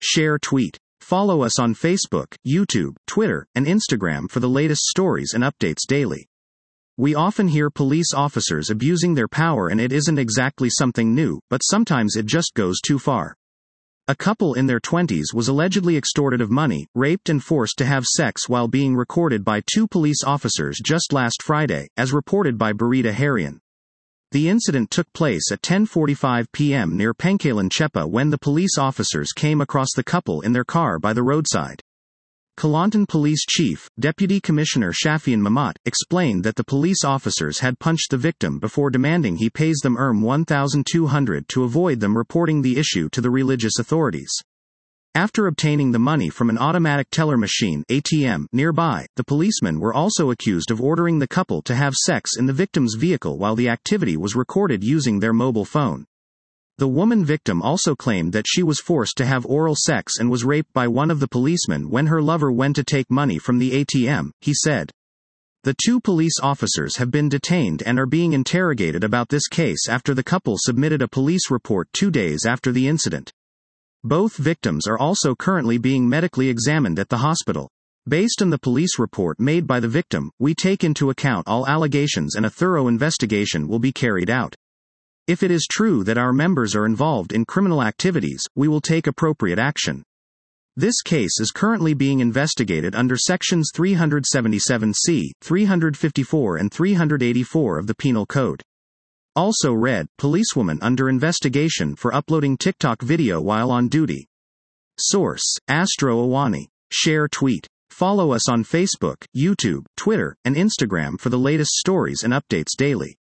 share, tweet. Follow us on Facebook, YouTube, Twitter, and Instagram for the latest stories and updates daily. We often hear police officers abusing their power, and it isn't exactly something new, but sometimes it just goes too far. A couple in their 20s was allegedly extorted of money, raped and forced to have sex while being recorded by two police officers just last Friday, as reported by Berita Harian. The incident took place at 10:45 p.m. near Pangkalan Chepa when the police officers came across the couple in their car by the roadside. Kelantan Police Chief, Deputy Commissioner Shafian Mamat, explained that the police officers had punched the victim before demanding he pays them 1,200 to avoid them reporting the issue to the religious authorities. After obtaining the money from an automatic teller machine (ATM) nearby, the policemen were also accused of ordering the couple to have sex in the victim's vehicle while the activity was recorded using their mobile phone. The woman victim also claimed that she was forced to have oral sex and was raped by one of the policemen when her lover went to take money from the ATM, he said. The two police officers have been detained and are being interrogated about this case after the couple submitted a police report 2 days after the incident. Both victims are also currently being medically examined at the hospital. Based on the police report made by the victim, we take into account all allegations and a thorough investigation will be carried out. If it is true that our members are involved in criminal activities, we will take appropriate action. This case is currently being investigated under Sections 377C, 354 and 384 of the Penal Code. Also read, policewoman under investigation for uploading TikTok video while on duty. Source, Astro Awani. Share, tweet. Follow us on Facebook, YouTube, Twitter, and Instagram for the latest stories and updates daily.